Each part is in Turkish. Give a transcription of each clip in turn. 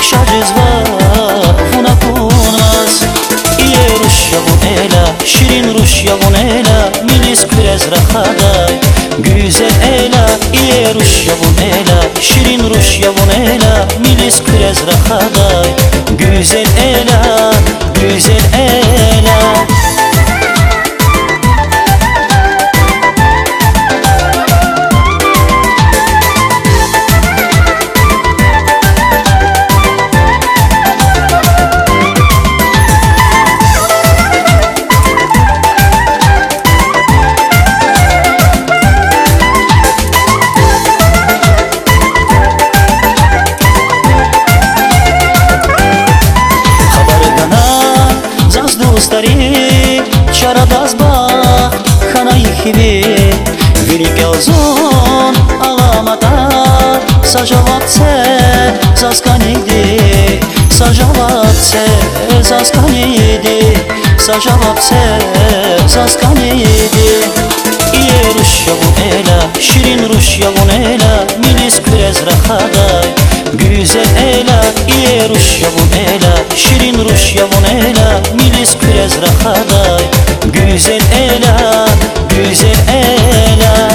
şacızva funa kunmaz. İye ruş yavun ela, şirin ruş yavun ela, milis kürez rahaday güzel ela. İye ruş yavun ela, şirin ruş yavun ela, milis kürez rahaday güzel ela, güzel ela. Çaradaz bak xanayı gibi Velike ozon alamata Sajavatse zaskaniydi Sajavatse zaskaniydi Sajavatse zaskaniydi. İye ruş yavun ela, şirin ruş yavun ela, milis kürez rahaday güzel ela. İye ruş yavun ela, şirin ruş yavun ela, milis kürez rahaday güzel ela, güzel ela.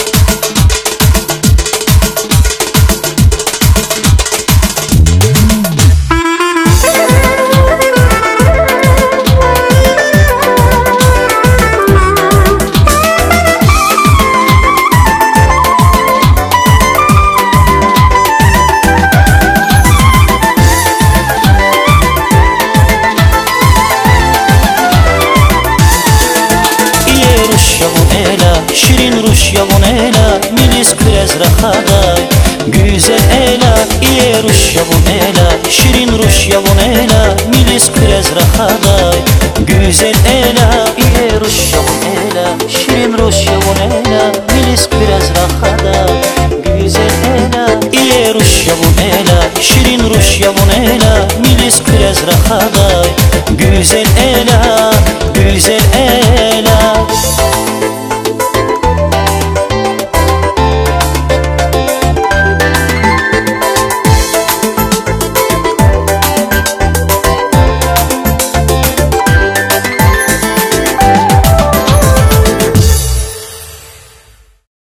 Şirin ruş yavun ela, milis kürez rahaday güzel ela. İye ruş yavun ela, şirin ruş yavun ela, milis kürez rahaday güzel ela. İye ruş yavun ela, şirin ruş yavun ela, milis kürez rahaday güzel ela. İye ruş yavun ela, şirin ruş yavun ela, milis kürez rahaday güzel ela, güzel ela.